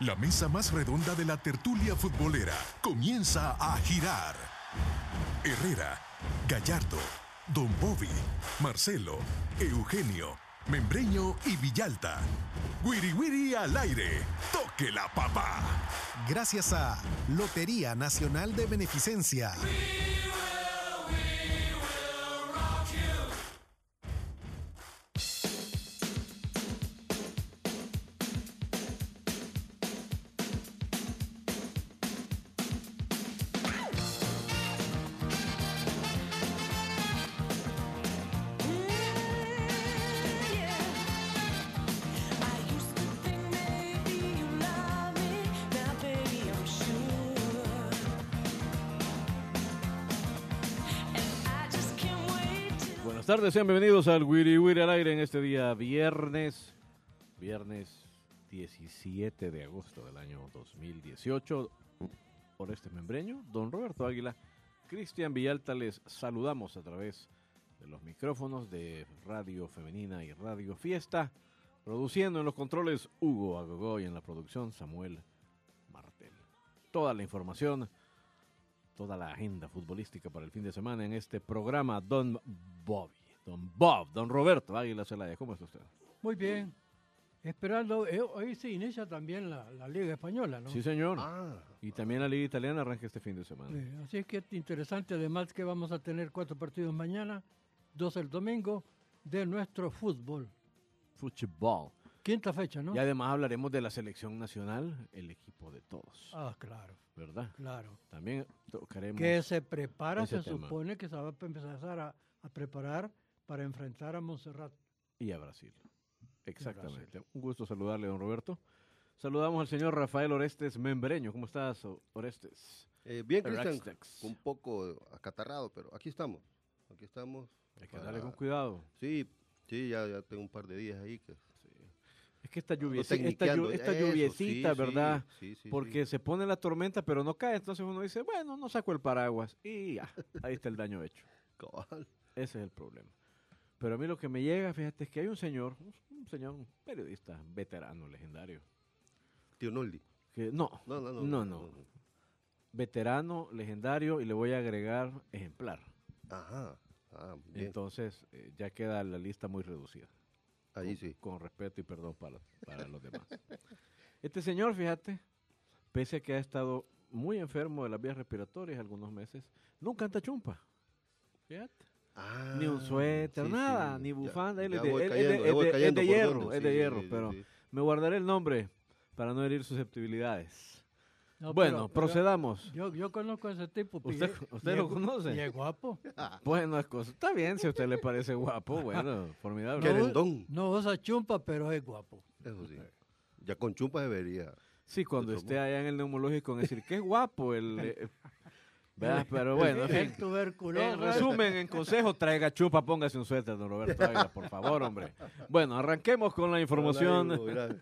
La mesa más redonda de la tertulia futbolera comienza a girar. Herrera, Gallardo, Don Bobby, Marcelo, Eugenio, Membreño y Villalta. Wiri Wiri al aire. Toque la papa. Gracias a Lotería Nacional de Beneficencia. Buenas tardes, sean bienvenidos al Wiri Wiri al aire en este día viernes 17 de agosto del año 2018. Por este membreño, don Roberto Águila, Cristian Villalta, les saludamos a través de los micrófonos de Radio Femenina y Radio Fiesta, produciendo en los controles Hugo Agogó y en la producción Samuel Martel. Toda la información, toda la agenda futbolística para el fin de semana en este programa, Don Roberto Águila Celaya. ¿Cómo está usted? Muy bien. Esperando, hoy se inicia también la Liga Española, ¿no? Sí, señor. Y también la Liga Italiana arranca este fin de semana. Así es que es interesante, además que vamos a tener 4 partidos mañana, 2 el domingo, de nuestro fútbol. Fútbol. Quinta fecha, ¿no? Y además hablaremos de la selección nacional, el equipo de todos. Ah, claro. ¿Verdad? Claro. También tocaremos... Que se prepara, ese se tema. supone que se va a empezar a preparar para enfrentar a Montserrat. Y a Brasil. Exactamente. Un gusto saludarle, don Roberto. Saludamos al señor Rafael Orestes Membreño. ¿Cómo estás, Orestes? Bien, Cristian, Orestes. un poco acatarrado, pero aquí estamos. Hay que darle con cuidado. Sí, ya tengo un par de días ahí que... Es que esta tecniqueando, lluviecita, sí, ¿verdad? sí, Porque se pone la tormenta, pero no cae. Entonces uno dice, bueno, no saco el paraguas. Y ya, ahí está el daño hecho. Cabal. Ese es el problema. Pero a mí lo que me llega, fíjate, es que hay un señor, un periodista veterano, legendario. Tío Noldi. Que, no. Veterano, legendario, y le voy a agregar ejemplar. Ajá. Bien. Entonces, ya queda la lista muy reducida. Ahí sí. Con respeto y perdón para los demás. Este señor, fíjate, pese a que ha estado muy enfermo de las vías respiratorias algunos meses, nunca anda chumpa. Fíjate. Ni un suéter, nada, ni bufanda. Él es de hierro, pero me guardaré el nombre para no herir susceptibilidades. No, bueno, procedamos. Yo conozco a ese tipo. ¿Usted lo conoce? Y es guapo. Bueno, está bien, si a usted le parece guapo, bueno, formidable. Querendón. No usa chumpa, pero es guapo. Eso sí. Ya con chumpa debería. Sí, cuando esté allá en el neumológico, decir que es guapo ¿verdad? Pero bueno, en fin. El tuberculoso. En resumen, en consejo, traiga chupa, póngase un suéter, don Roberto Águila, por favor, hombre. Bueno, arranquemos con la información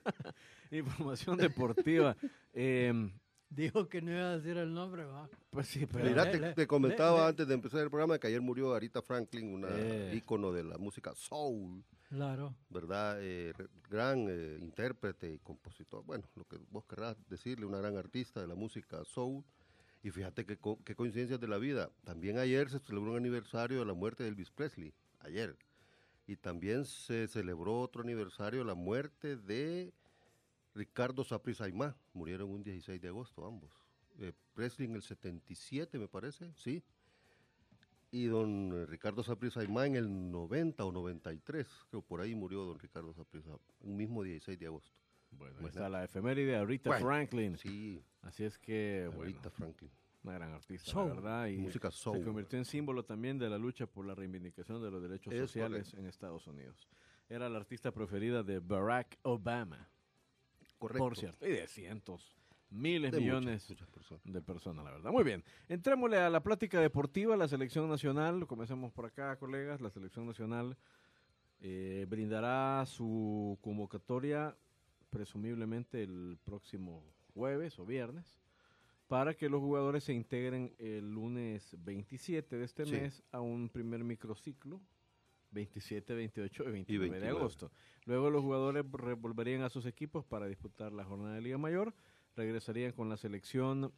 deportiva. Dijo que no iba a decir el nombre, va. Pues sí, pero... Mira, te comentaba antes de empezar el programa que ayer murió Aretha Franklin, una ícono de la música soul. Claro. ¿Verdad? Gran intérprete y compositor. Bueno, lo que vos querrás decirle, una gran artista de la música soul. Y fíjate qué coincidencias de la vida. También ayer se celebró un aniversario de la muerte de Elvis Presley. Ayer. Y también se celebró otro aniversario de la muerte de Ricardo Saprissa Aimá. Murieron un 16 de agosto ambos. Presley en el 77, me parece, sí. Y don Ricardo Saprissa Aimá en el 90 o 93. Creo por ahí murió don Ricardo Saprissa. Un mismo 16 de agosto. Bueno, ahí está la efeméride de Aretha Franklin. Sí. Así es que, Aretha Franklin. Una gran artista, soul. la verdad. Y música soul. Se convirtió en símbolo también de la lucha por la reivindicación de los derechos sociales en Estados Unidos. Era la artista preferida de Barack Obama. Correcto. Por cierto. Y de cientos, miles, millones muchas personas. de personas, la verdad. Muy bien. Entrémosle a la plática deportiva, la selección nacional. Comencemos por acá, colegas. La selección nacional brindará su convocatoria presumiblemente el próximo jueves o viernes, para que los jugadores se integren el lunes 27 de este mes a un primer microciclo 27, 28 y 29 de 29. agosto. Luego los jugadores volverían a sus equipos para disputar la jornada de Liga Mayor. Regresarían con la selección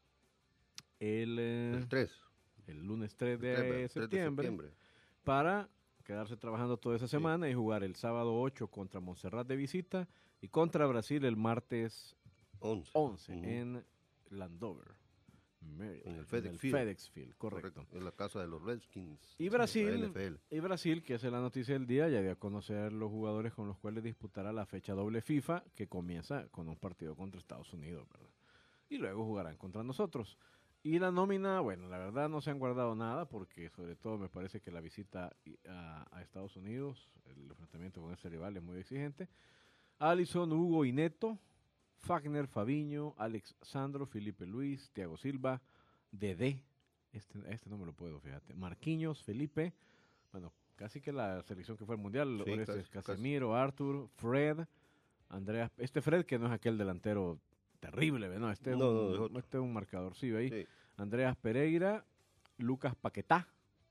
El 3 el lunes 3 de, 3 de septiembre para quedarse trabajando toda esa semana y jugar el sábado 8 contra Montserrat de visita y contra Brasil el martes 11 Ujú. en Landover, Maryland, En el FedEx Field. FedEx Field, correcto. En la casa de los Redskins. Y de la Brasil, NFL. que es la noticia del día, ya dio a conocer los jugadores con los cuales disputará la fecha doble FIFA, que comienza con un partido contra Estados Unidos, ¿verdad? Y luego jugarán contra nosotros. Y la nómina, bueno, la verdad no se han guardado nada, porque sobre todo me parece que la visita a Estados Unidos, el enfrentamiento con ese rival es muy exigente. Alisson, Hugo y Neto, Fagner, Fabiño, Alex Sandro, Felipe Luis, Thiago Silva, Dedé, este no me lo puedo, fíjate, Marquinhos, Felipe, bueno, casi que la selección que fue al Mundial, Sí, Orestes casi. Casemiro, Arthur, Fred, Andreas, Fred que no es aquel delantero terrible, ¿no? Este es No, es otro. un marcadorcillo ahí. Sí. Andreas Pereira, Lucas Paquetá,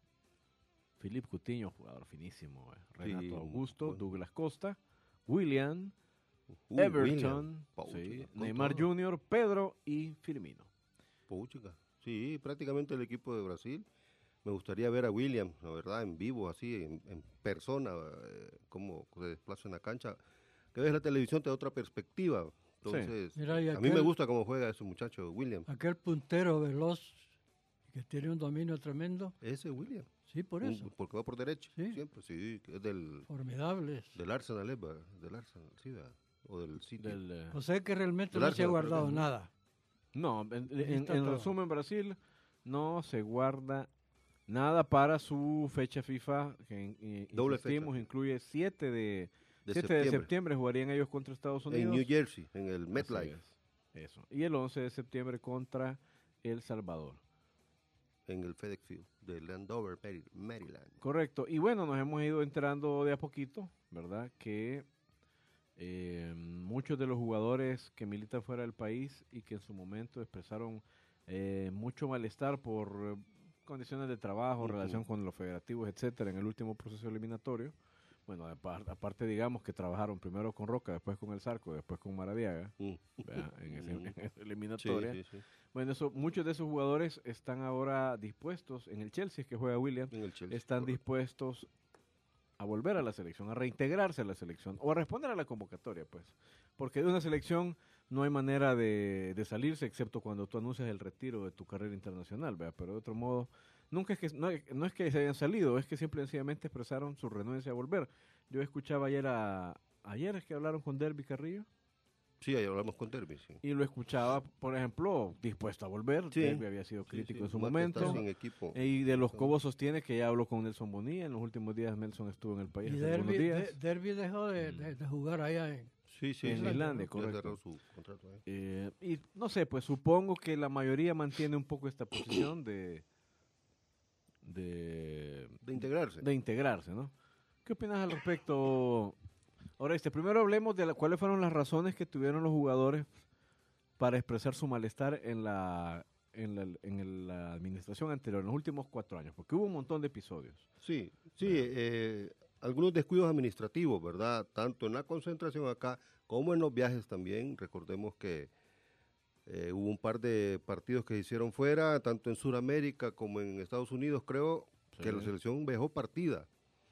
Philippe Coutinho, jugador finísimo, Renato Sí, Augusto, bueno. Douglas Costa, William, William. Everton, Puchica, sí, con Neymar todo. Jr., Pedro y Firmino. Puchica. Sí, prácticamente el equipo de Brasil. Me gustaría ver a William, la verdad, en vivo, así, en persona, cómo se desplaza en la cancha. Que ves la televisión, te da otra perspectiva. Entonces, Mira, y a mí me aquel- gusta cómo juega ese muchacho, William. Aquel puntero veloz que tiene un dominio tremendo. Ese William. Sí, por eso. Porque va por derecha, Sí. siempre. Sí, que es del Formidables. Arsenal, del Arsenal, sí, ¿verdad? O del City. O sea que realmente Del no se ha Arsenal, guardado creo que- nada. No, está en todo. resumen, Brasil no se guarda nada para su fecha FIFA, que Doble insistimos, fecha. incluye 7 de 7 de septiembre jugarían ellos contra Estados Unidos. En New Jersey, en el Así MetLife, es, eso. Y el 11 de septiembre contra El Salvador. en el FedEx Field de Landover, Maryland. Correcto. Y bueno, nos hemos ido enterando de a poquito, ¿verdad? Que muchos de los jugadores que militan fuera del país y que en su momento expresaron mucho malestar por condiciones de trabajo, Ujú. relación con los federativos, etcétera, en el último proceso eliminatorio. Bueno, aparte digamos que trabajaron primero con Roca, después con El Zarco, después con Maradiaga, ¿verdad? en esa eliminatoria. Sí, sí, sí. Bueno, muchos de esos jugadores están ahora dispuestos, en el Chelsea, es que juega William, En el Chelsea, están correcto. dispuestos a volver a la selección, a reintegrarse a la selección o a responder a la convocatoria, pues. Porque de una selección no hay manera de salirse excepto cuando tú anuncias el retiro de tu carrera internacional, ¿verdad? Pero de otro modo, nunca es que no es que se hayan salido, es que simple y sencillamente expresaron su renuencia a volver. Yo escuchaba ayer es que hablaron con Derby Carrillo Sí, ahí hablamos con Derby, sí. y lo escuchaba, por ejemplo, dispuesto a volver. Sí. Derby había sido Sí, crítico sí, en su más que estar momento. sin equipo. Y de los Cobos sostiene que ya habló con Nelson Bonilla. En los últimos días Nelson estuvo en el país Y hace algunos días. Derby dejó de jugar allá en... Sí, sí, en sí. Islandia, Ya correcto. cerró su contrato ahí. Y no sé, pues supongo que la mayoría mantiene un poco esta posición de De integrarse. integrarse, ¿no? ¿Qué opinas al respecto? Ahora, primero hablemos de cuáles fueron las razones que tuvieron los jugadores para expresar su malestar en la administración anterior, en los últimos 4 años, porque hubo un montón de episodios. Sí, sí, algunos descuidos administrativos, ¿verdad? Tanto en la concentración acá como en los viajes también. Recordemos que hubo un par de partidos que se hicieron fuera, tanto en Sudamérica como en Estados Unidos, creo que la selección viajó partida.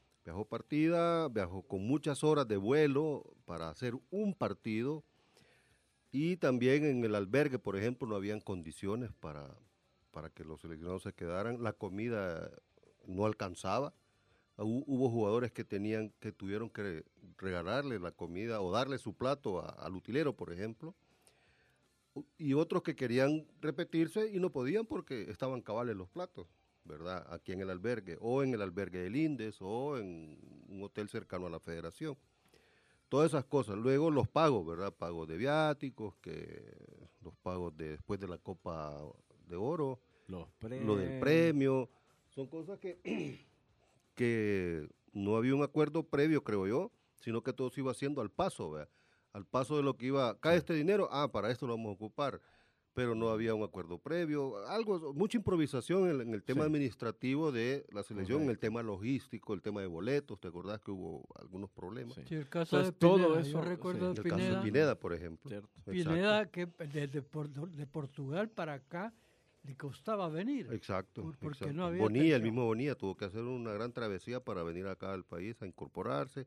Viajó con muchas horas de vuelo para hacer un partido. Y también en el albergue, por ejemplo, no habían condiciones para que los seleccionados se quedaran. La comida no alcanzaba. Hubo jugadores que tuvieron que regalarle la comida o darle su plato al utilero, por ejemplo. Y otros que querían repetirse y no podían porque estaban cabales los platos, ¿verdad? Aquí en el albergue, o en el albergue del Indes, o en un hotel cercano a la Federación. Todas esas cosas. Luego los pagos, ¿verdad? Pagos de viáticos, los pagos después de la Copa de Oro, Lo del premio. Son cosas que no había un acuerdo previo, creo yo, sino que todo se iba haciendo al paso, ¿verdad? Al paso de lo que iba, cae este dinero, para esto lo vamos a ocupar. pero no había un acuerdo previo, mucha improvisación en el tema Sí. administrativo de la selección, en el Correcto. tema logístico, el tema de boletos, ¿te acordás que hubo algunos problemas? Sí. Sí, el caso Entonces, de Pineda, todo yo eso, recuerdo En de el caso de Pineda, por ejemplo. ¿Cierto? Pineda que de Portugal para acá le costaba venir. Exacto. Porque exacto. no había Bonilla, el atención. mismo Bonilla, tuvo que hacer una gran travesía para venir acá al país a incorporarse.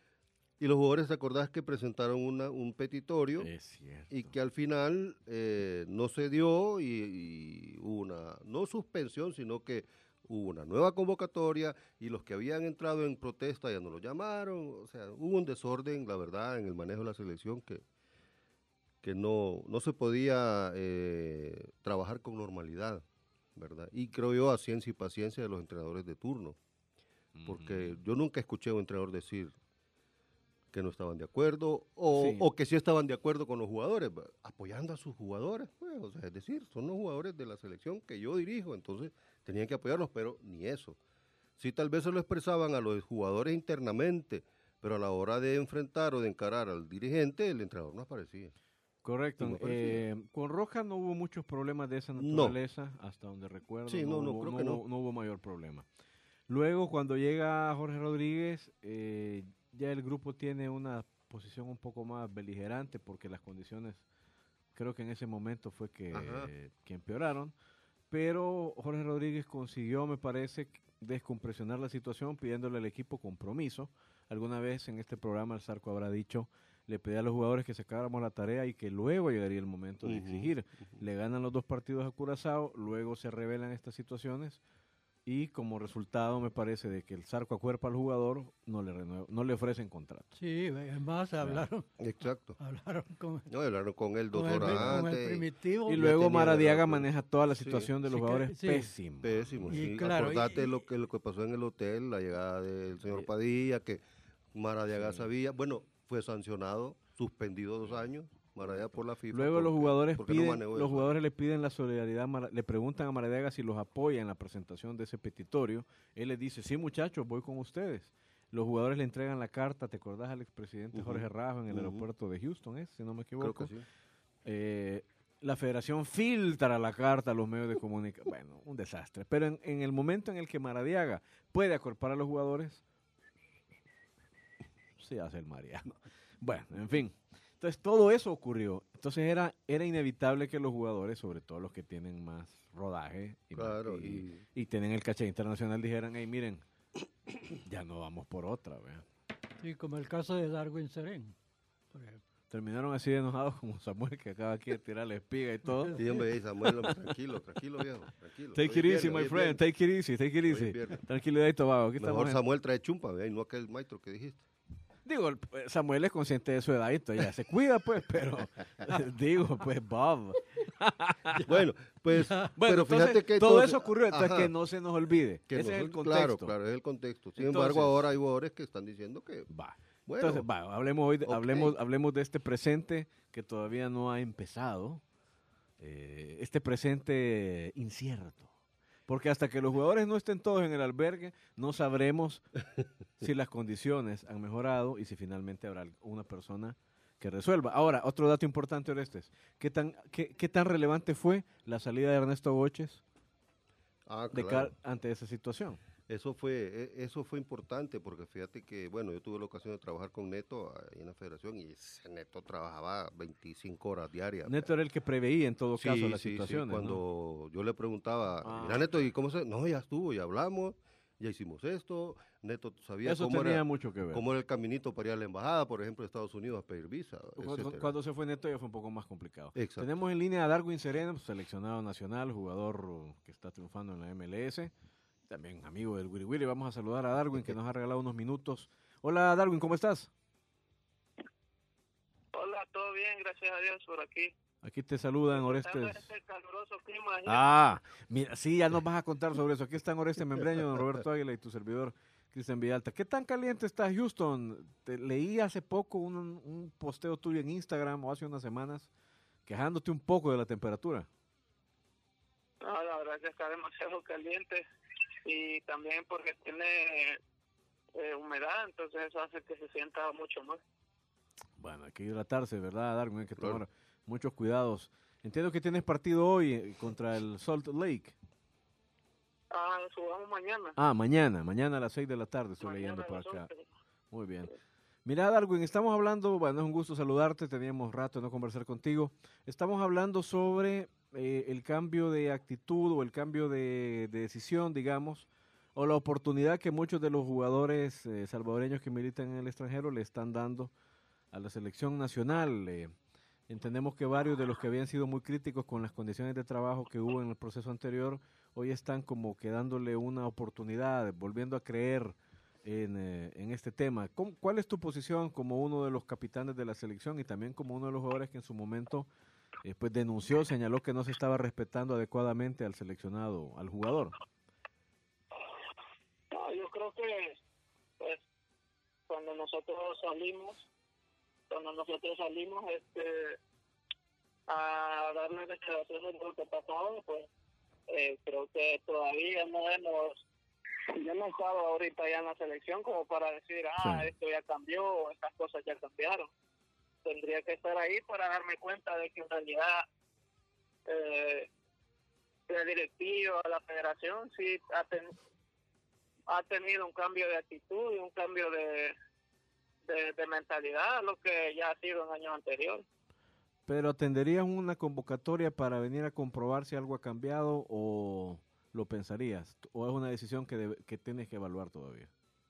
Y los jugadores, ¿te acordás que presentaron un petitorio? Es cierto. Y que al final no se dio y hubo una, no suspensión, sino que hubo una nueva convocatoria y los que habían entrado en protesta ya no los llamaron. O sea, hubo un desorden, la verdad, en el manejo de la selección que no se podía trabajar con normalidad, ¿verdad? Y creo yo a ciencia y paciencia de los entrenadores de turno, porque yo nunca escuché a un entrenador decir que no estaban de acuerdo Sí. o que sí estaban de acuerdo con los jugadores, apoyando a sus jugadores, pues, o sea, es decir, son los jugadores de la selección que yo dirijo, entonces tenían que apoyarlos, pero ni eso. Sí, tal vez se lo expresaban a los jugadores internamente, pero a la hora de enfrentar o de encarar al dirigente, el entrenador no aparecía. Correcto. Sí, me parecía. Con Roja no hubo muchos problemas de esa No. naturaleza, hasta donde recuerdo. Sí, no, creo que no. No hubo mayor problema. Luego, cuando llega Jorge Rodríguez, ya el grupo tiene una posición un poco más beligerante, porque las condiciones, creo que en ese momento fue que empeoraron. Pero Jorge Rodríguez consiguió, me parece, descompresionar la situación pidiéndole al equipo compromiso. Alguna vez en este programa el Zarco habrá dicho, le pedí a los jugadores que sacáramos la tarea y que luego llegaría el momento de exigir. Le ganan los 2 partidos a Curazao, luego se revelan estas situaciones y como resultado me parece de que el Zarco acuerpa al jugador, no le ofrecen contrato. Sí, además hablaron Exacto. con, No, hablaron con él 2 con el, horas con el antes. primitivo. Y ya luego tenía Maradiaga la- maneja toda la Sí. situación de los Sí, jugadores sí. pésimo. Pésimo, Y sí. claro, Acordate lo que pasó en el hotel, la llegada del señor Padilla, que Maradiaga sabía, bueno, fue sancionado, suspendido 2 años, Maradiaga por la FIFA. Luego los porque- jugadores porque no piden, manejó los eso. jugadores le piden la solidaridad, le preguntan a Maradiaga si los apoya en la presentación de ese petitorio. Él les dice, sí muchachos, voy con ustedes. Los jugadores le entregan la carta, ¿te acordás al expresidente Jorge Rajo en el aeropuerto de Houston, si no me Creo equivoco? que sí. La federación filtra la carta a los medios de comunicación. Bueno, un desastre. Pero en el momento en el que Maradiaga puede acorpar a los jugadores, se hace el Mariano. Bueno, en fin. Entonces todo eso ocurrió. Entonces era inevitable que los jugadores, sobre todo los que tienen más rodaje Claro, y tienen el caché internacional, dijeran, hey, miren, ya no vamos por otra. ¿Verdad? Sí, como el caso de Darwin Serén, por ejemplo. Terminaron así de enojados como Samuel, que acaba aquí de tirar la espiga y todo. Sí, hombre, Samuel, hombre, tranquilo, viejo, tranquilo. Take Hoy it es easy, viernes, my hoy es friend. viernes. Take it easy, take it Hoy es easy. viernes. Tranquilidad y Tobago. Aquí Mejor estamos. Samuel trae chumpa, y no aquel maestro que dijiste. Digo, Samuel es consciente de su edad y entonces ya se cuida, pues, pero digo, pues, Bob. Bueno, pues, Bueno, pero entonces, fíjate que todo entonces- eso ocurrió, entonces ajá, que no se nos olvide. que Ese es el nosotros- contexto. Claro, es el contexto. Sin Entonces- embargo, ahora hay jugadores que están diciendo que, Va. bueno, Entonces, va, hablemos hoy, ok. hablemos de este presente que todavía no ha empezado. Este presente incierto. Porque hasta que los jugadores no estén todos en el albergue, no sabremos si las condiciones han mejorado y si finalmente habrá una persona que resuelva. Ahora, otro dato importante, Orestes. ¿Qué tan relevante fue la salida de Ernesto Boches claro. ante esa situación? Eso fue importante porque fíjate que, bueno, yo tuve la ocasión de trabajar con Neto ahí en la federación y ese Neto trabajaba 25 horas diarias. Neto era el que preveía en todo Sí, caso las sí, situaciones. sí. Cuando yo le preguntaba, Ah. mira Neto, ¿y cómo se...? No, ya estuvo, ya hablamos, ya hicimos esto. Neto sabía Eso cómo tenía era, mucho que ver. cómo era el caminito para ir a la embajada, por ejemplo, de Estados Unidos a pedir visa, etcétera. Cuando se fue Neto ya fue un poco más complicado. Exacto. Tenemos en línea a Darwin Sereno, seleccionado nacional, jugador que está triunfando en la MLS, también amigo del Wiri Wiri. Vamos a saludar a Darwin que nos ha regalado unos minutos. Hola Darwin, ¿cómo estás? Hola, todo bien, gracias a Dios por aquí. Aquí te saludan Disfrutando Orestes. este caluroso clima allá. Ah, mira, sí, ya nos vas a contar sobre eso. Aquí están Orestes Membreño, don Roberto Águila y tu servidor Cristian Villalta. ¿Qué tan caliente está Houston? Te leí hace poco un posteo tuyo en Instagram o hace unas semanas quejándote un poco de la temperatura. No, la verdad es que está demasiado caliente y también porque tiene humedad, entonces eso hace que se sienta mucho más. Bueno, hay que hidratarse, ¿verdad, Darwin? Hay que Claro. tomar muchos cuidados. Entiendo que tienes partido hoy contra el Salt Lake. Jugamos mañana. Mañana a las 6 de la tarde, estoy Mañana leyendo por a las acá. 11. Muy bien. Mira, Darwin, estamos hablando, bueno, es un gusto saludarte, teníamos rato de no conversar contigo. Estamos hablando sobre el cambio de actitud o el cambio de decisión, digamos, o la oportunidad que muchos de los jugadores salvadoreños que militan en el extranjero le están dando a la selección nacional. Entendemos que varios de los que habían sido muy críticos con las condiciones de trabajo que hubo en el proceso anterior, hoy están como que dándole una oportunidad, volviendo a creer en este tema. ¿Cuál es tu posición como uno de los capitanes de la selección y también como uno de los jugadores que en su momento pues denunció, señaló que no se estaba respetando adecuadamente al seleccionado, al jugador? No, yo creo que pues, cuando nosotros salimos a darle declaraciones de lo que pasaba, pues creo que todavía yo no estaba ahorita ya en la selección como para decir, Sí. Esto ya cambió o estas cosas ya cambiaron. Tendría que estar ahí para darme cuenta de que en realidad la directiva, la federación sí ha tenido un cambio de actitud y un cambio de mentalidad, lo que ya ha sido en años anteriores. ¿Pero atenderías una convocatoria para venir a comprobar si algo ha cambiado o lo pensarías? ¿O es una decisión que tienes que evaluar todavía?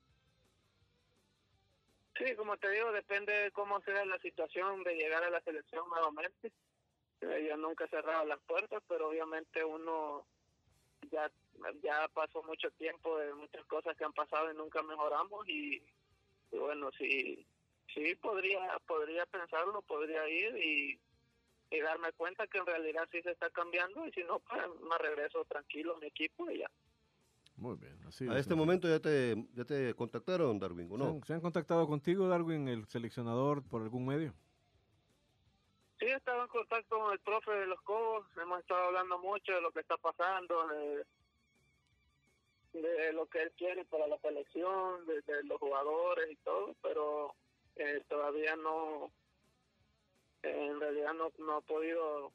Sí, como te digo, depende de cómo sea la situación de llegar a la selección nuevamente. Yo nunca he cerrado las puertas, pero obviamente uno ya pasó mucho tiempo de muchas cosas que han pasado y nunca mejoramos y bueno, sí podría pensarlo, podría ir y darme cuenta que en realidad sí se está cambiando y si no, pues me regreso tranquilo a mi equipo y ya. Muy bien. Así A este momento ya te contactaron, Darwin, ¿o no? ¿Se han contactado contigo, Darwin, el seleccionador, por algún medio? Sí, estaba en contacto con el profe de los Cobos, hemos estado hablando mucho de lo que está pasando, de lo que él quiere para la selección, de los jugadores y todo, pero todavía no, en realidad no ha podido,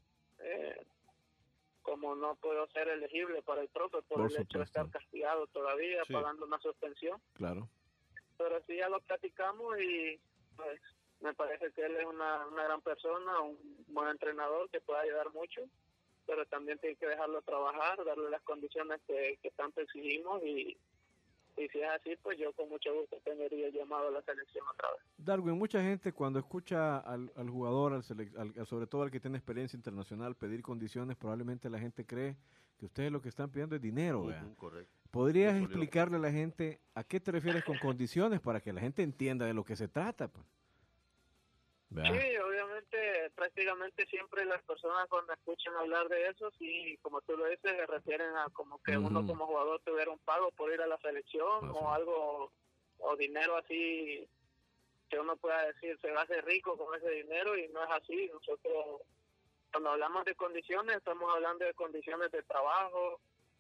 como no puedo ser elegible para el profe por el hecho de estar castigado todavía, Sí. pagando una suspensión. Claro. Pero sí ya lo platicamos y pues me parece que él es una gran persona, un buen entrenador que puede ayudar mucho, pero también tiene que dejarlo trabajar, darle las condiciones que tanto exigimos y si es así, pues yo con mucho gusto tendría llamado a la selección otra vez. Darwin, mucha gente cuando escucha al jugador, sobre todo al que tiene experiencia internacional, pedir condiciones, probablemente la gente cree que ustedes lo que están pidiendo es dinero. Correcto. ¿Podrías explicarle a la gente a qué te refieres con condiciones para que la gente entienda de lo que se trata? Pues? Sí, obviamente, prácticamente siempre las personas cuando escuchan hablar de eso, sí, como tú lo dices, se refieren a como que uno como jugador tuviera un pago por ir a la selección o algo, o dinero así, que uno pueda decir, se va a hacer rico con ese dinero y no es así. Nosotros, cuando hablamos de condiciones, estamos hablando de condiciones de trabajo,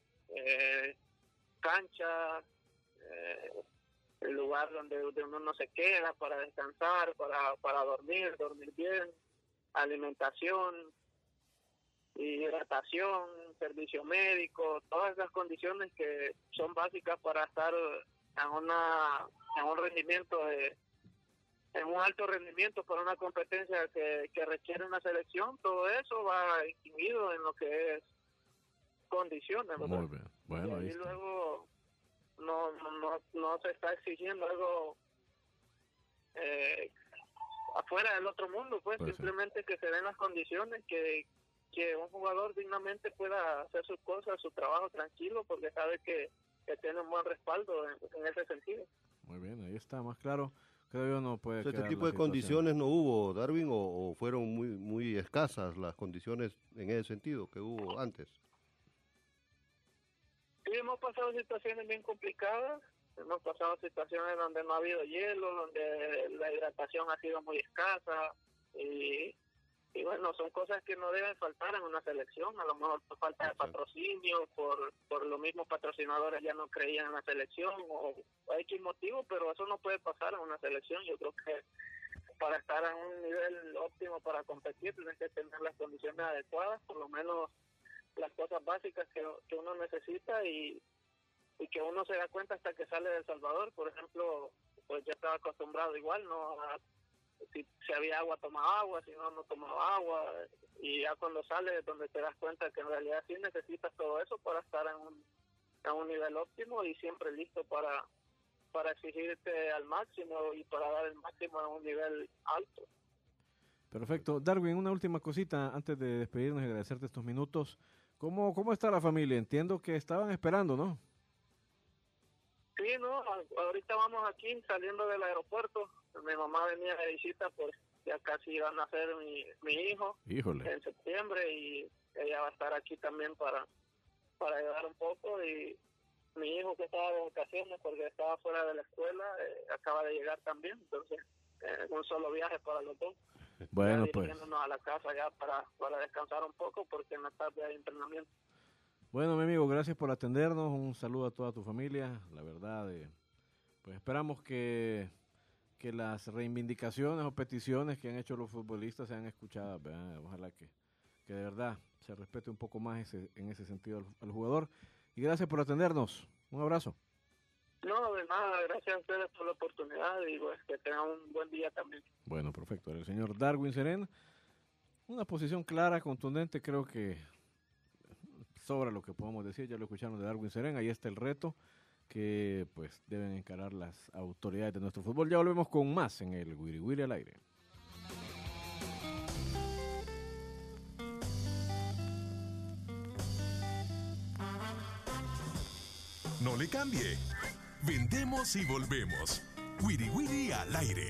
cancha, el lugar donde uno no se queda para descansar, para dormir bien, alimentación, hidratación, servicio médico, todas esas condiciones que son básicas para estar en un rendimiento en un alto rendimiento para una competencia que requiere una selección. Todo eso va incluido en lo que es condiciones, ¿verdad? Muy bien. Bueno, y luego no se está exigiendo algo afuera del otro mundo, pues simplemente que se den las condiciones que un jugador dignamente pueda hacer sus cosas, su trabajo tranquilo, porque sabe que tiene un buen respaldo en ese sentido. Muy bien, ahí está, más claro. Creo yo no puede ¿Este tipo de condiciones no hubo, Darwin, o fueron muy escasas las condiciones en ese sentido que hubo antes? Sí, hemos pasado situaciones bien complicadas, hemos pasado situaciones donde no ha habido hielo, donde la hidratación ha sido muy escasa y bueno, son cosas que no deben faltar en una selección, a lo mejor por falta de patrocinio, por los mismos patrocinadores ya no creían en la selección o X motivo, pero eso no puede pasar en una selección. Yo creo que para estar en un nivel óptimo para competir tienes que tener las condiciones adecuadas, por lo menos las cosas básicas que uno necesita y que uno se da cuenta hasta que sale de El Salvador. Por ejemplo, pues ya estaba acostumbrado igual, ¿no? Si había agua, tomaba agua, si no, no tomaba agua, y ya cuando sales es donde te das cuenta que en realidad sí necesitas todo eso para estar en un nivel óptimo y siempre listo para exigirte al máximo y para dar el máximo en un nivel alto. Perfecto. Darwin, una última cosita antes de despedirnos y agradecerte estos minutos. ¿Cómo está la familia? Entiendo que estaban esperando, ¿no? Sí, no, ahorita vamos aquí saliendo del aeropuerto. Mi mamá venía de visita, pues ya casi iba a nacer mi hijo. Híjole. En septiembre, y ella va a estar aquí también para ayudar un poco. Y mi hijo, que estaba de vacaciones porque estaba fuera de la escuela, acaba de llegar también. Entonces, un solo viaje para los dos. Bueno, ya pues. dirigiéndonos a la casa ya para descansar un poco, porque en la tarde hay entrenamiento. Bueno, mi amigo, gracias por atendernos. Un saludo a toda tu familia. La verdad, pues esperamos que las reivindicaciones o peticiones que han hecho los futbolistas sean escuchadas, ¿verdad? Ojalá que de verdad se respete un poco más en ese sentido al jugador. Y gracias por atendernos. Un abrazo. No, de nada, gracias a ustedes por la oportunidad y pues que tengan un buen día también. Bueno, perfecto. El señor Darwin Serén, una posición clara, contundente, creo que sobra lo que podemos decir. Ya lo escucharon de Darwin Serén. Ahí está el reto que pues deben encarar las autoridades de nuestro fútbol. Ya volvemos con más en el Wiri Wiri al aire. No le cambie. Vendemos y volvemos. Wiri Wiri al aire.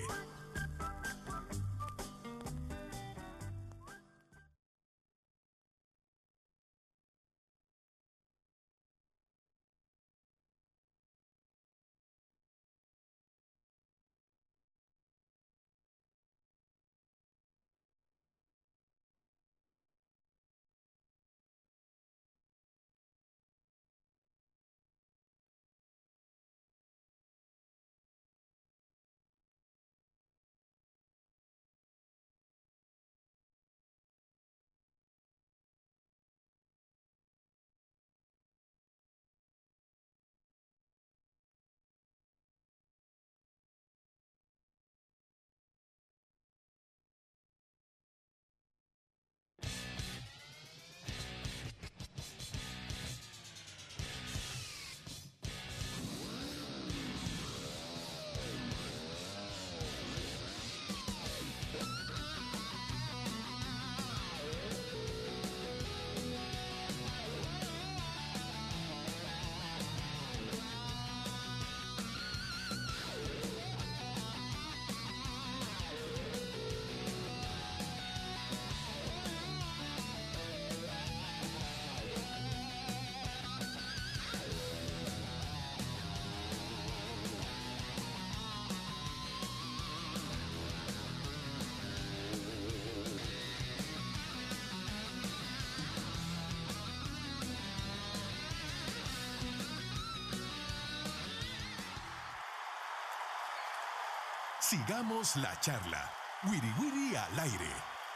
Sigamos la charla. Wiri Wiri al aire.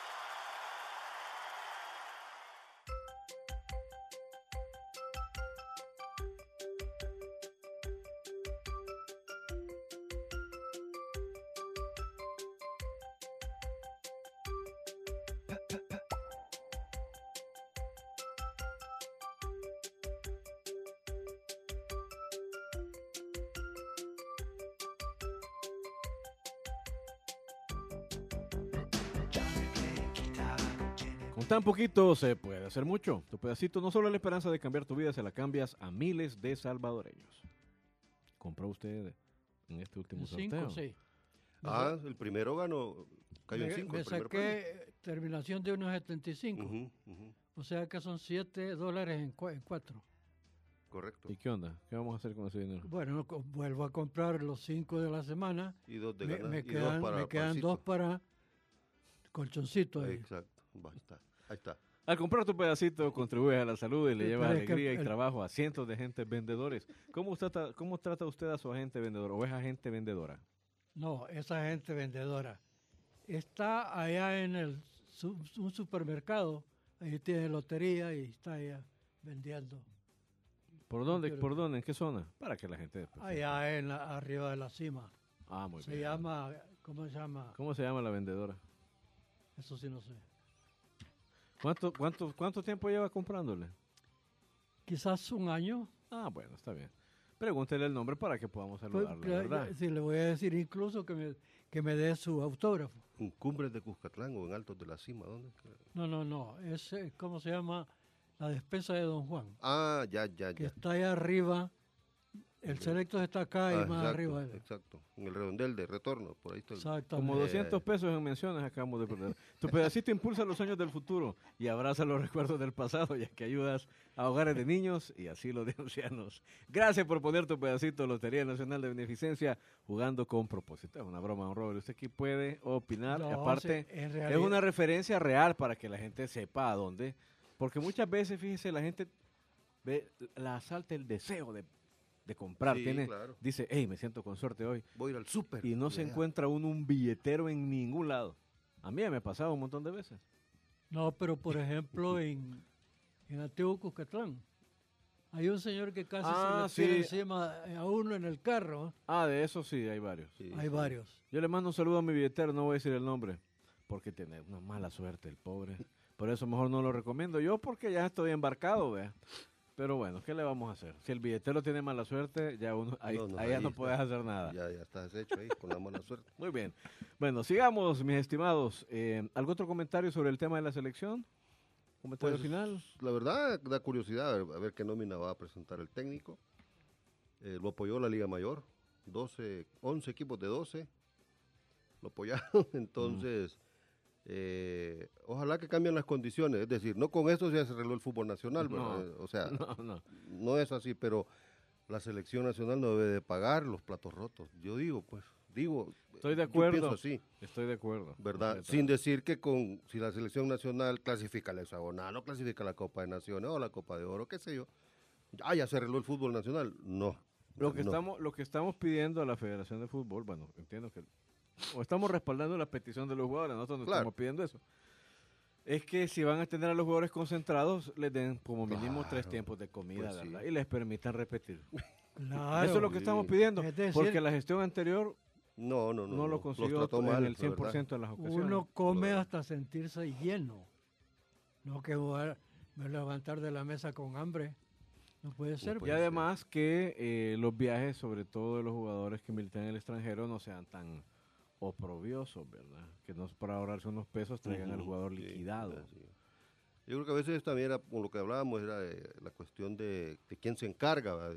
Con tan poquito se puede hacer mucho. Tu pedacito no solo es la esperanza de cambiar tu vida, se la cambias a miles de salvadoreños. ¿Compró usted en este último sorteo? 5, sí. El primero ganó, cayó en 5. Me saqué terminación de 1.75. O sea que son $7 en 4. Correcto. ¿Y qué onda? ¿Qué vamos a hacer con ese dinero? Bueno, vuelvo a comprar los 5 de la semana. Y 2 de ganar. Me quedan 2 para colchoncito ahí. Exacto. Ahí está. Al comprar tu pedacito contribuyes a la salud y le llevas Pero es que alegría y trabajo a cientos de agentes vendedores. ¿Cómo trata usted a su agente vendedor o es agente vendedora? No, esa gente vendedora. está allá en un supermercado, ahí tiene lotería y está allá vendiendo. ¿Por dónde? ¿En qué zona? Para que la gente... Pues, allá arriba de la cima. Ah, muy Se bien. llama, ¿cómo se llama? ¿Cómo se llama la vendedora? Eso sí no sé. ¿Cuánto tiempo lleva comprándole? Quizás un año. Ah, bueno, está bien. Pregúntele el nombre para que podamos saludarle, ¿verdad? Sí, le voy a decir incluso que me dé su autógrafo. ¿En Cumbres de Cuscatlán o en Altos de la Cima? ¿Dónde? No. Es, ¿cómo se llama? La despensa de Don Juan. Ah, ya. Que está allá arriba. El Selectos está acá y más exacto, arriba. Exacto. En el redondel de retorno, por ahí está. Exactamente. Como 200 pesos en menciones acabamos de perder. Tu pedacito impulsa los sueños del futuro y abraza los recuerdos del pasado, ya que ayudas a hogares de niños y asilo de ancianos. Gracias por poner tu pedacito Lotería Nacional de Beneficencia jugando con propósito. Es una broma, don Robert. Usted aquí puede opinar. No, y aparte, en es realidad, una referencia real para que la gente sepa a dónde. Porque muchas veces, fíjese, la gente la asalta el deseo de comprar. Sí, claro. Dice, hey, me siento con suerte hoy. Voy a ir al súper. Y no se Ya. encuentra uno un billetero en ningún lado. A mí me ha pasado un montón de veces. No, pero por ejemplo en Antiguo Cuscatlán hay un señor que casi se le tira encima a uno en el carro. Ah, de eso sí, hay varios. Sí, Hay sí. varios. Yo le mando un saludo a mi billetero, no voy a decir el nombre, porque tiene una mala suerte el pobre. Por eso mejor no lo recomiendo yo, porque ya estoy embarcado, vea. Pero bueno, ¿qué le vamos a hacer? Si el billetero tiene mala suerte, ya uno ahí ya no puedes hacer nada. Ya estás hecho ahí con la mala suerte. Muy bien. Bueno, sigamos, mis estimados. ¿Algún otro comentario sobre el tema de la selección? ¿Comentario Pues, final? La verdad, da curiosidad a ver qué nómina va a presentar el técnico. Lo apoyó la Liga Mayor, 11 equipos de 12 lo apoyaron, entonces ojalá que cambien las condiciones, es decir, no con esto ya se arregló el fútbol nacional, ¿verdad? O sea, no es así, pero la selección nacional no debe de pagar los platos rotos, yo digo, estoy de yo acuerdo, pienso así, estoy de acuerdo. ¿verdad? Sin decir que si la selección nacional clasifica al hexagonal o clasifica a la Copa de Naciones o la Copa de Oro, qué sé yo, ya se arregló el fútbol nacional, no. Lo que no. estamos pidiendo a la Federación de Fútbol, bueno, entiendo que o estamos respaldando la petición de los jugadores, nosotros no estamos pidiendo eso. Es que si van a tener a los jugadores concentrados, les den como mínimo 3 tiempos de comida, pues ¿verdad? sí. Y les permitan repetir. Claro. Eso es lo que estamos pidiendo, Es decir, porque la gestión anterior No lo consiguió los trató en mal, el la verdad. 100% de las ocasiones. uno come hasta sentirse lleno. No que me levantar de la mesa con hambre. No puede ser. Y puede además que los viajes, sobre todo de los jugadores que militan en el extranjero, no sean tan oprobiosos, ¿verdad? Que no es para ahorrarse unos pesos, traigan al jugador Sí, liquidado. sí. Yo creo que a veces también era, con lo que hablábamos, era la cuestión de quién se encarga, ¿verdad?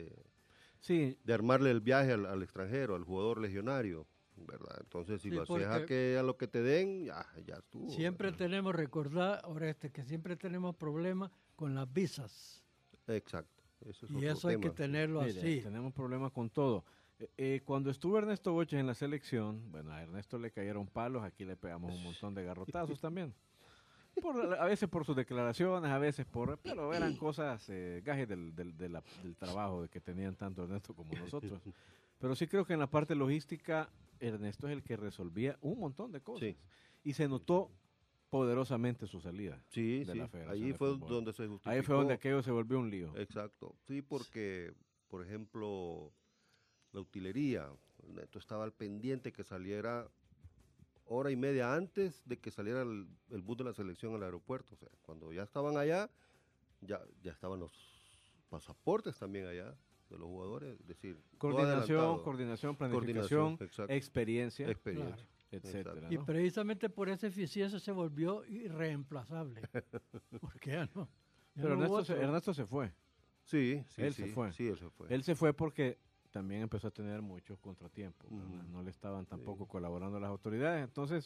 Sí, de armarle el viaje al extranjero, al jugador legionario, ¿verdad? Entonces, si Sí, lo haces porque a lo que te den, ya estuvo. siempre ¿verdad? tenemos, recordar, Oreste, que siempre tenemos problemas con las visas. Exacto. Eso es Y otro eso hay que tema. tenerlo mire, así. tenemos problemas con todo. Cuando estuvo Ernesto Boches en la selección, bueno, a Ernesto le cayeron palos, aquí le pegamos un montón de garrotazos también. A veces por sus declaraciones, a veces pero eran cosas, gajes del trabajo que tenían tanto Ernesto como nosotros. Pero sí creo que en la parte logística, Ernesto es el que resolvía un montón de cosas. Sí. Y se notó poderosamente su salida. Sí, de sí. la Federación Ahí de fue Fútbol. donde se justificó. Ahí fue donde aquello se volvió un lío. Exacto. Sí, porque, por ejemplo, la utilería, Neto estaba al pendiente que saliera hora y media antes de que saliera el bus de la selección al aeropuerto. O sea, cuando ya estaban allá, ya estaban los pasaportes también allá de los jugadores. Es decir, todo adelantado. Coordinación, planificación, exacto. experiencia, Experiencia. etcétera. Exacto. Y ¿no? precisamente por esa eficiencia se volvió irreemplazable. Porque ya no. ya Pero no hubo Ernesto se fue. Sí, Él sí. se fue. Sí, él se fue. Él se fue porque también empezó a tener muchos contratiempos. ¿verdad? Ujú. No le estaban tampoco colaborando las autoridades. Entonces,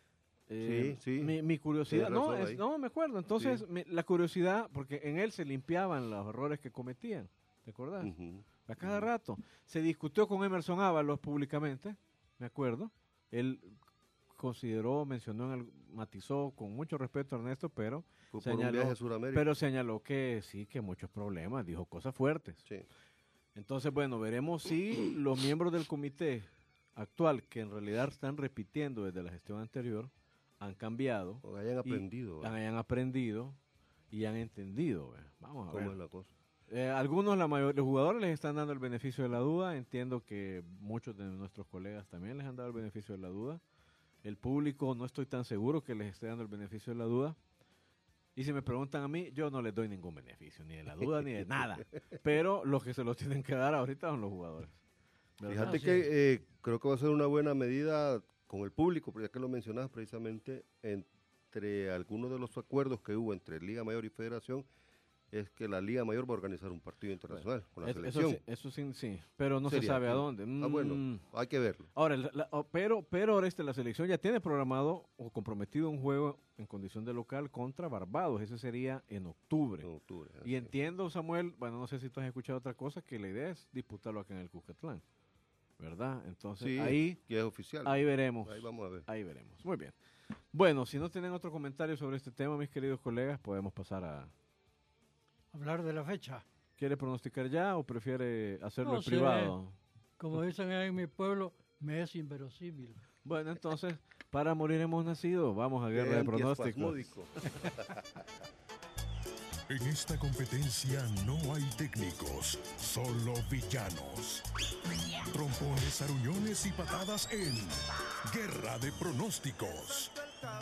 Sí. mi curiosidad, Tienes razón ahí. no me acuerdo. Entonces, Sí. la curiosidad, porque en él se limpiaban los errores que cometían. ¿Te acordás? Ujú. A cada rato. Se discutió con Emerson Ábalos públicamente, me acuerdo. Él consideró, matizó con mucho respeto a Ernesto, pero Fue por un viaje a Sudamérica. pero señaló que sí, que muchos problemas, dijo cosas fuertes. Sí. Entonces, bueno, veremos si los miembros del comité actual, que en realidad están repitiendo desde la gestión anterior, han cambiado. O hayan aprendido. Hayan aprendido y han entendido. Vamos a ver. ¿Cómo es la cosa? Algunos, los jugadores les están dando el beneficio de la duda. Entiendo que muchos de nuestros colegas también les han dado el beneficio de la duda. El público no estoy tan seguro que les esté dando el beneficio de la duda. Y si me preguntan a mí, yo no les doy ningún beneficio, ni de la duda, ni de nada. Pero los que se los tienen que dar ahorita son los jugadores. ¿Verdad? Fíjate que creo que va a ser una buena medida con el público, ya que lo mencionas precisamente, entre algunos de los acuerdos que hubo entre Liga Mayor y Federación, es que la Liga Mayor va a organizar un partido internacional con la selección. Eso sí, pero no se sabe a dónde. Bueno, hay que verlo. Ahora, pero la selección ya tiene programado o comprometido un juego en condición de local contra Barbados. Ese sería en octubre. Y entiendo, Samuel, bueno, no sé si tú has escuchado otra cosa, que la idea es disputarlo acá en el Cuscatlán, ¿verdad? Entonces, sí, ahí que es oficial. Ahí veremos. Ahí vamos a ver. Ahí veremos. Muy bien. Bueno, si no tienen otro comentario sobre este tema, mis queridos colegas, podemos pasar a hablar de la fecha. ¿Quiere pronosticar ya o prefiere hacerlo en sé, privado? Como dicen en mi pueblo, me es inverosímil. Bueno, entonces, para morir hemos nacido. Vamos a guerra de pronósticos. En esta competencia no hay técnicos, solo villanos. Trompones, aruñones y patadas en Guerra de Pronósticos.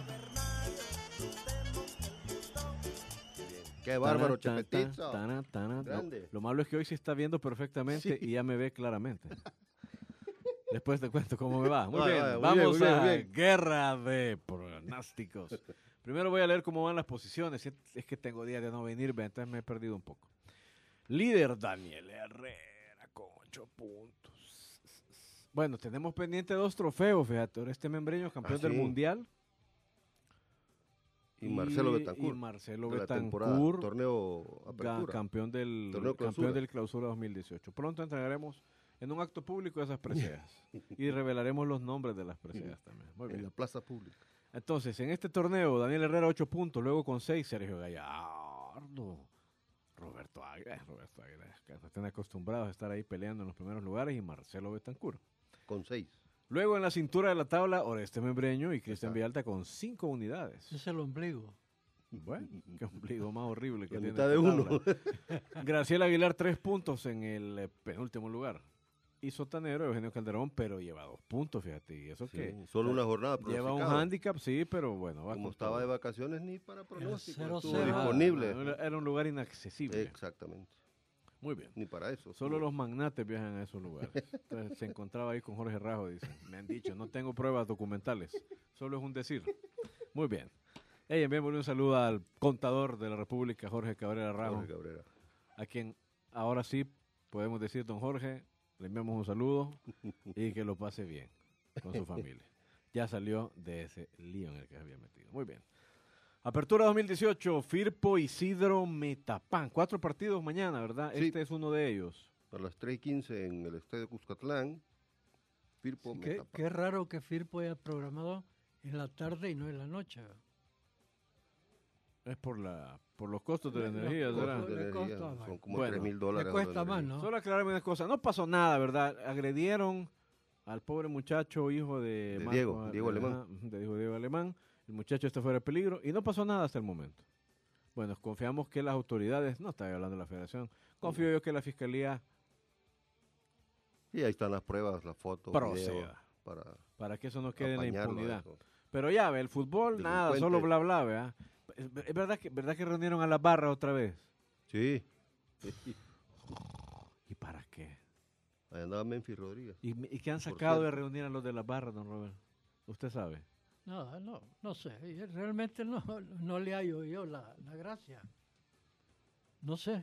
Qué bárbaro, Chepetito. Lo malo es que hoy se está viendo perfectamente y ya me ve claramente. Después te cuento cómo me va. Muy bien, vamos a Guerra de Pronósticos. Primero voy a leer cómo van las posiciones. Es que tengo días de no venir, entonces me he perdido un poco. Líder Daniel Herrera con 8 puntos. Bueno, tenemos pendiente 2 trofeos, fíjate. Ahora este membreño campeón del Mundial. Y Marcelo Betancourt. Marcelo Betancourt, torneo Apertura. Campeón del Clausura 2018. Pronto entregaremos en un acto público esas preseas. Y revelaremos los nombres de las preseas también. Muy bien. En la plaza pública. Entonces, en este torneo, Daniel Herrera 8 puntos, luego con 6, Sergio Gallardo, Roberto Águila, que están acostumbrados a estar ahí peleando en los primeros lugares, y Marcelo Betancourt. Con 6. Luego en la cintura de la tabla, Oreste Membreño y Cristian Villalta con 5 unidades. Es el ombligo. Bueno, qué ombligo más horrible que la tiene. Mitad de uno. Graciela Aguilar 3 puntos en el penúltimo lugar. Y sotanero Eugenio Calderón, pero lleva 2 puntos, fíjate. Y eso que solo una jornada. Lleva un handicap, sí, pero bueno. Como estaba de vacaciones, ni para pronóstico. Estuvo 0-0. disponible. Era un lugar inaccesible. Exactamente. Muy bien. Ni para eso. Solo los magnates viajan a esos lugares. Entonces se encontraba ahí con Jorge Rajo, dice. Me han dicho, no tengo pruebas documentales. Solo es un decir. Muy bien. Enviémosle un saludo al contador de la República, Jorge Cabrera Rajo. Jorge Cabrera. A quien ahora sí podemos decir, don Jorge, le enviamos un saludo y que lo pase bien con su familia. Ya salió de ese lío en el que se había metido. Muy bien. Apertura 2018, Firpo Isidro Metapán. 4 partidos mañana, ¿verdad? Sí. Este es uno de ellos. A las 3:15 en el Estadio Cuscatlán. Firpo Metapán. Qué raro que Firpo haya programado en la tarde y no en la noche. Es por los costos de la energía, ¿verdad? Son como $3,000. Le cuesta más, ¿no? Solo aclararme una cosa. No pasó nada, ¿verdad? Agredieron al pobre muchacho, hijo de Diego Alemán. De Diego Alemán. El muchacho está fuera de peligro y no pasó nada hasta el momento. Bueno, confiamos que las autoridades, no estoy hablando de la federación, confío yo que la fiscalía Y ahí están las pruebas, las fotos, proceda para que eso no quede en la impunidad. Eso. Pero ya, ve, el fútbol, nada, solo bla bla, ¿verdad? ¿Es verdad que reunieron a las barras otra vez? Sí. ¿Y para qué? Ahí andaba Memphis Rodríguez. ¿Y qué han sacado de reunir a los de las barras, don Robert? ¿Usted sabe? No sé. Realmente no le hallo yo la gracia. No sé.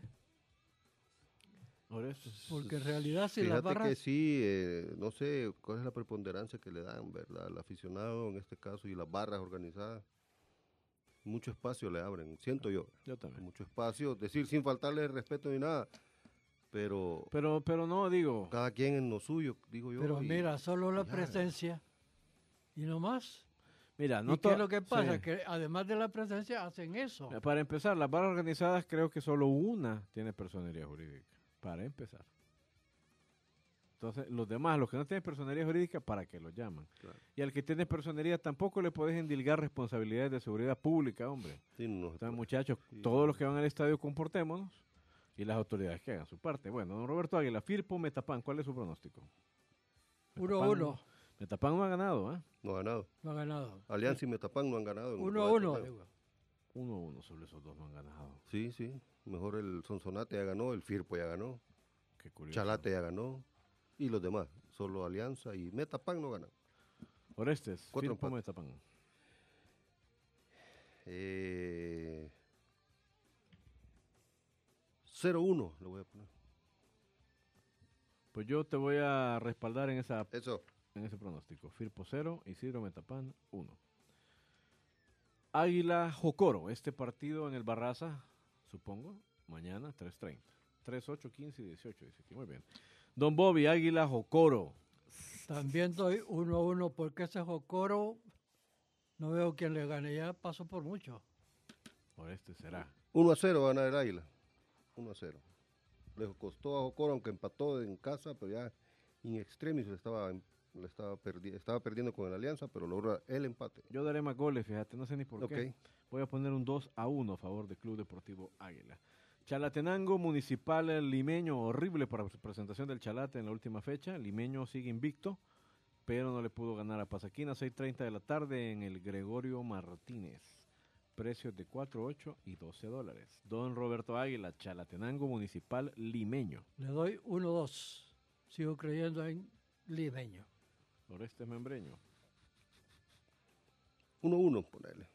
Porque en realidad si las barras... que sí, no sé cuál es la preponderancia que le dan, ¿verdad? Al aficionado en este caso y las barras organizadas. Mucho espacio le abren, siento yo. Yo también. Mucho espacio, decir sin faltarle respeto ni nada. Pero no, digo... Cada quien en lo suyo, digo yo. Pero mira, solo la presencia y no más. Mira, ¿Y qué es lo que pasa? Sí. Que además de la presencia hacen eso. Para empezar, las barras organizadas creo que solo una tiene personería jurídica. Para empezar. Entonces, los demás, los que no tienen personería jurídica, ¿para qué los llaman? Claro. Y al que tiene personería tampoco le podés endilgar responsabilidades de seguridad pública, hombre. Sí, no, Entonces, muchachos, todos los que van al estadio, comportémonos y las autoridades que hagan su parte. Bueno, don Roberto Águila, Firpo, Metapan, ¿cuál es su pronóstico? 1-1. Metapan no ha ganado, ¿eh? no ha ganado. No ha ganado. Alianza y Metapan no han ganado. 1-1. 1-1, sobre esos dos no han ganado. Sí, sí. Mejor el Sonsonate ya ganó, el Firpo ya ganó, Qué curioso. Chalate ya ganó y los demás. Solo Alianza y Metapan no ganan. Orestes, 4 Firpo, empates. Metapan. 0-1 le voy a poner. Pues yo te voy a respaldar en ese pronóstico. Firpo 0, Isidro Metapan 1. Águila Jocoro, este partido en el Barraza, supongo, mañana 3:30. 3, 8, 15 y 18, dice aquí. Muy bien. Don Bobby, Águila Jocoro. También doy 1-1 porque ese Jocoro no veo quién le gane. Ya pasó por mucho. Orestes será. 1-0 va a ganar el Águila. 1-0. Le costó a Jocoro, aunque empató en casa, pero ya in extremis estaba perdiendo con el Alianza, pero logró el empate. Yo daré más goles, fíjate, no sé ni por qué. Ok. Voy a poner un 2-1 a favor del Club Deportivo Águila. Chalatenango, Municipal Limeño, horrible para su presentación del Chalate en la última fecha. Limeño sigue invicto, pero no le pudo ganar a Pasaquina. 6:30 de la tarde en el Gregorio Martínez. Precios de $4, $8 y $12. Don Roberto Águila, Chalatenango, Municipal Limeño. Le doy 1-2. Sigo creyendo en Limeño. Orestes Membreño. 1-1, ponele.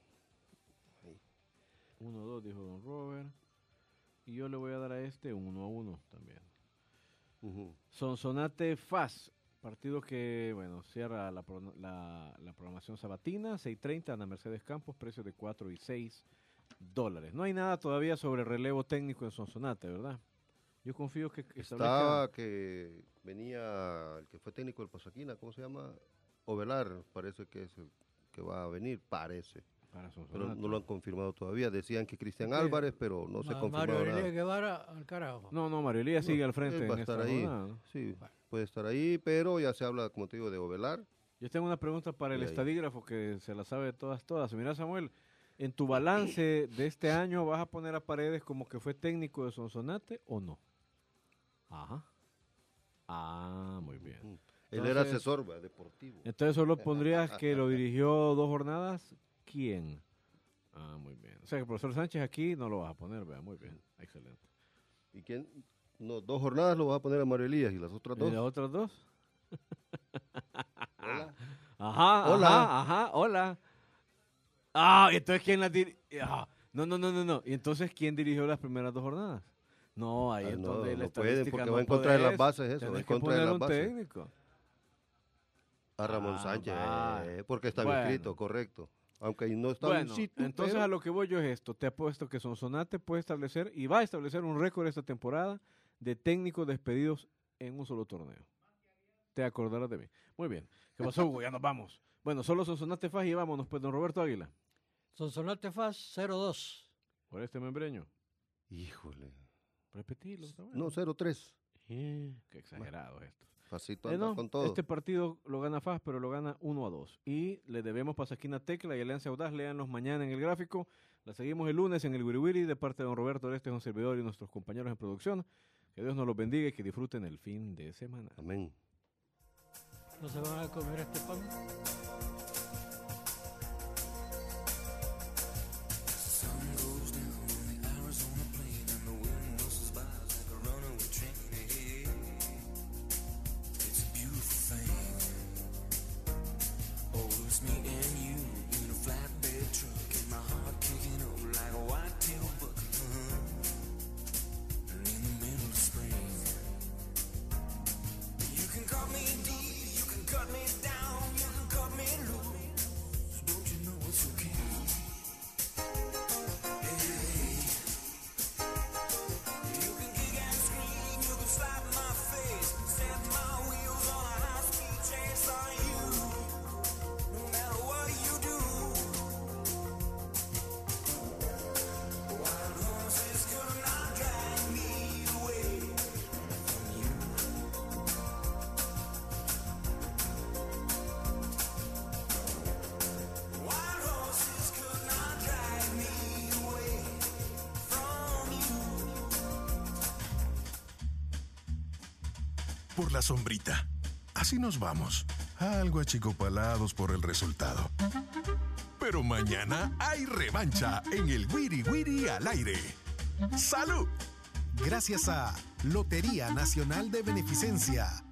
1-2, dijo don Robert. Y yo le voy a dar a este 1-1 también. Ujú. Sonsonate FAS, partido que, bueno, cierra la programación sabatina, 6:30, Ana Mercedes Campos, precios de $4 y $6. No hay nada todavía sobre relevo técnico en Sonsonate, ¿verdad? Yo confío que Estaba que venía el que fue técnico del Pasaquina, ¿cómo se llama? Ovelar, parece que es el que va a venir, parece. para Sonsonate. Pero no lo han confirmado todavía. Decían que Cristian Álvarez, pero no se ha confirmado Mario nada. Elías Guevara al carajo. No, Mario Elías sigue al frente Él va a en esta estar ahí. jornada, ¿no? Sí, puede estar ahí, pero ya se habla, como te digo, de Ovelar. Yo tengo una pregunta para el Y ahí. estadígrafo que se la sabe todas. Mira, Samuel, en tu balance de este año, ¿vas a poner a Paredes como que fue técnico de Sonsonate o no? Ajá. Ah, muy bien. Él era Entonces- asesor deportivo. Entonces solo pondrías que lo dirigió 2 jornadas. ¿Quién? Ah, muy bien. O sea que el profesor Sánchez aquí no lo vas a poner, vea, muy bien. Excelente. ¿Y quién? No, 2 jornadas lo vas a poner a Mario Elías y las otras ¿Y 2. las otras 2? Hola. Ajá, Hola. ajá, hola. Ah, entonces ¿quién las dirigió? No. ¿Y entonces quién dirigió las primeras 2 jornadas? No, ahí Ah, entonces no la pueden, estadística porque no va en contra de las podés. bases eso, va Tenés en que contra de poner las un bases. técnico. A Ramón Ah, Sánchez, va. porque está Bueno. inscrito, correcto. Aunque no está Bueno, in situ, entonces pero- a lo que voy yo es esto. Te apuesto que Sonsonate puede establecer y va a establecer un récord esta temporada de técnicos despedidos en un solo torneo. Te acordarás de mí. Muy bien. ¿Qué pasó, Hugo? Ya nos vamos. Bueno, solo Sonsonate Faz y vámonos, pues, don Roberto Águila. Sonsonate Faz 0-2. Por este membreño. Híjole. Repetilo. está bueno. No, 0-3. Qué exagerado esto. Facito anda No, con todo. este partido lo gana Faz, pero lo gana 1-2. Y le debemos Pasaquina Tecla y Alianza Audaz. Léanlos mañana en el gráfico. La seguimos el lunes en el Wiri Wiri de parte de don Roberto Orestes, un servidor y nuestros compañeros en producción. Que Dios nos los bendiga y que disfruten el fin de semana. Amén. ¿No se van a comer este pan? You can cut me deep, you can cut me down, you can cut me por la sombrita. Así nos vamos, algo achicopalados por el resultado. Pero mañana hay revancha en el Wiri Wiri al aire. ¡Salud! Gracias a Lotería Nacional de Beneficencia.